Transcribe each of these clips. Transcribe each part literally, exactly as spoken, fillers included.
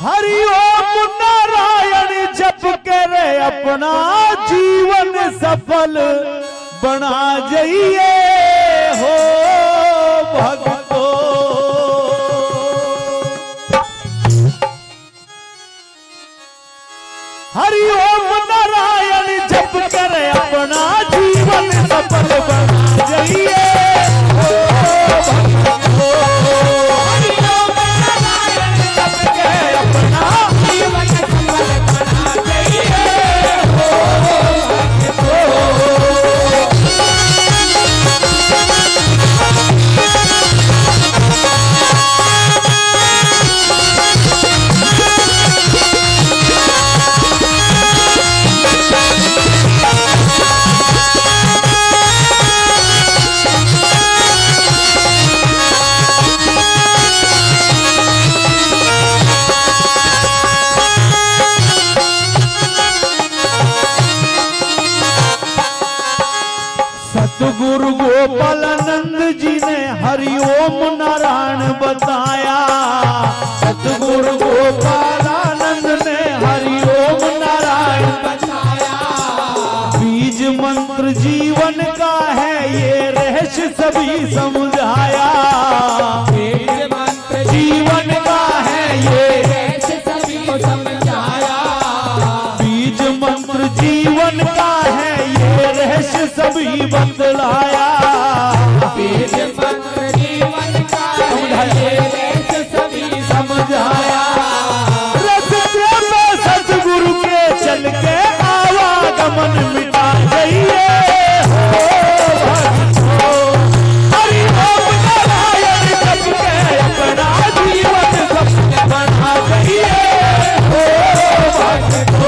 हरि ओम नारायण जप करे अपना जीवन सफल बना जाइए हो भक्तो। हरि ओम नारायण जप करे अपना जीवन सफल बना जाइए हो भक्तो। हरि ओम नारायण जप करे अपना जीवन सफल बना जाइए हो भक्तो। सतगुरु गोपालानंद जी ने हरि ओम नारायण बताया। सतगुरु गोपालानंद ने हरि ओम नारायण बताया। बीज मंत्र जीवन का है ये रहस्य सभी समझाया। बीज मंत्र जीवन का है ये रहस्य सभी को समझाया। बीज मंत्र जीवन का है ये रहस्य सभी बतलाया। बीज मंत्र जीवन का है ये रहस्य सभी समझाया। रस्ते में सतगुरु के चल के आवागमन मिटा जाइए हो भक्तो। हरि ओम नारायण जप के अपना जीवन सफल बना जाइए हो भक्तो।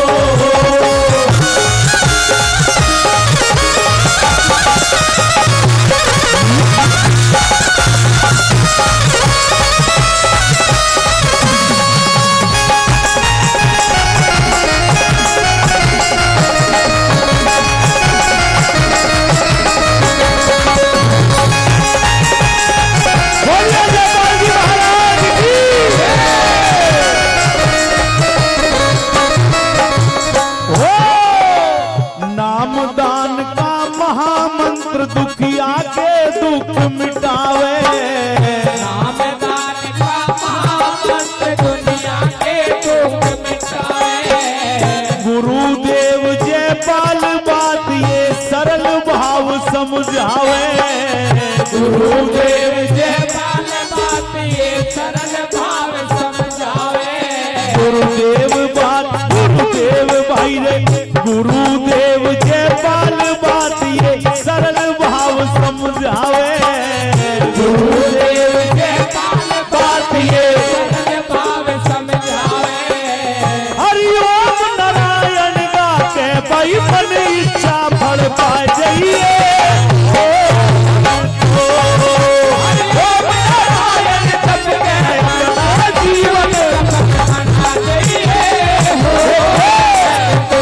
नामदान का महामंत्र दुखिया के दुख मिटावे। नामदान का महामंत्र दुनिया के दुख मिटावे। गुरुदेव जयपाल बात ये सरल भाव समझावे। गुरुदेव जयपाल बात ये सरल भाव समझावे। गुरुदेव बात गुरुदेव भाई रे गुरुदेव जयपाल बात ये सरल भाव समझावे। गुरुदेव जयपाल बात ये सरल भाव समझावे। हरि ओम नारायण गा के भाई मन इच्छा फल पा जाइए हो भक्तो। हरि ओम नारायण जप के अपना जीवन बना जाइए हो भक्तो।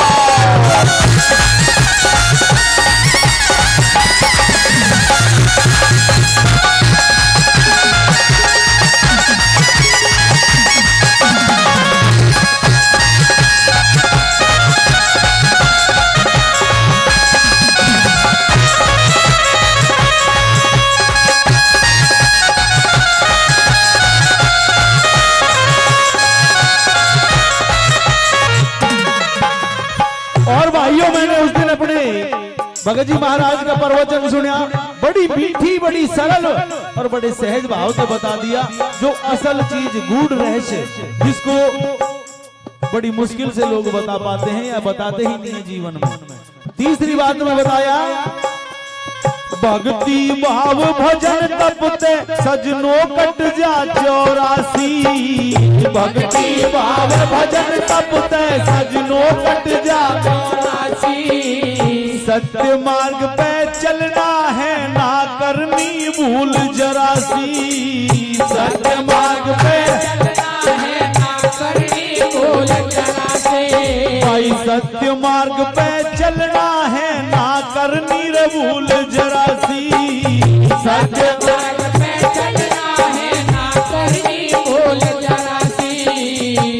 और भाइयों, मैंने उस दिन अपने भगत जी महाराज का प्रवचन सुना। बड़ी मीठी बड़ी सरल और बड़े सहज भाव से बता दिया जो असल चीज गूढ़ रहस्य जिसको बड़ी मुश्किल से लोग बता पाते हैं या बताते ही नहीं जीवन में। तीसरी बात में बताया भक्ति भाव भजन तपते सजनो कट जा चौरासी। भक्ति भाव भजन तपते सजनो कट जा चौरासी। सत्य मार्ग पे चलना है ना करनी भूल जरासी। सत्य मार्ग पे चलना है ना करनी भूल जरासी। भाई सत्य मार्ग पे चलना है ना करनी रे भूल जरासी। सत्य मार्ग पे चलना है ना करनी भूल जरासी।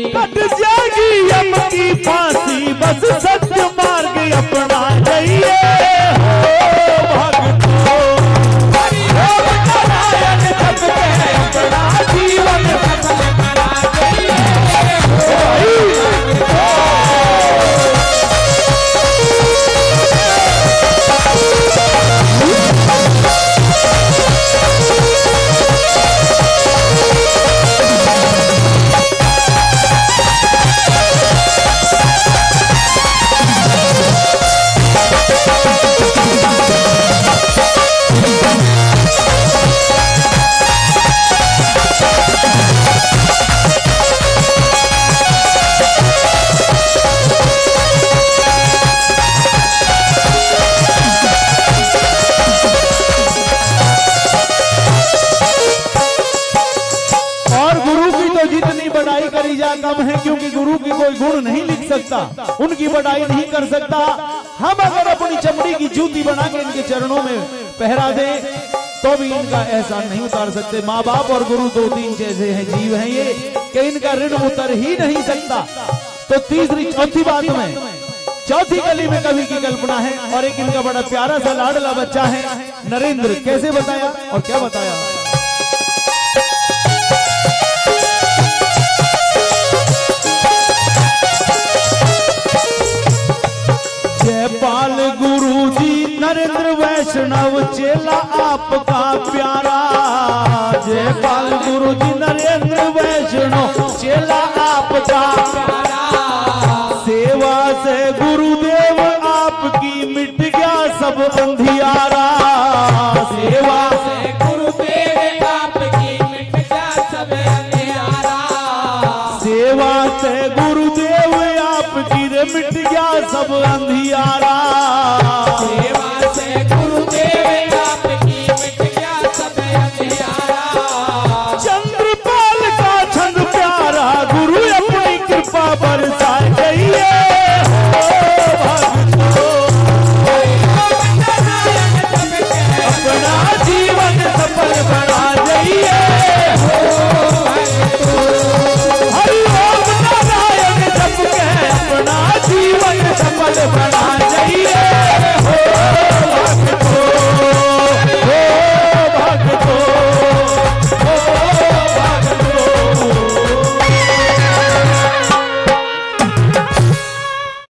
करी जा कम है, क्योंकि गुरु की कोई गुण नहीं लिख सकता, उनकी बढ़ाई नहीं कर सकता। हम अगर अपनी चमड़ी की जूती बना के इनके चरणों में पहरा दे तो भी इनका एहसान नहीं उतार सकते। माँ बाप और गुरु दो तीन जैसे हैं जीव हैं ये, कि इनका ऋण उतर ही नहीं सकता। तो तीसरी चौथी बात में, चौथी गली में कवि की कल्पना है, और एक इनका बड़ा प्यारा सा लाडला बच्चा है नरेंद्र। कैसे बताया और क्या बताया? जयपाल गुरु जी नरेंद्र वैष्णव चेला आपका प्यारा। जयपाल गुरु जी नरेंद्र वैष्णव चेला आपका प्यारा। सेवा से गुरुदेव आपकी मिट गया सब अंधियारा। सेवा से गुरुदेव आपकी मिट गया सब अंधियारा। सेवा से गुरुदेव आपकी मिट गया सब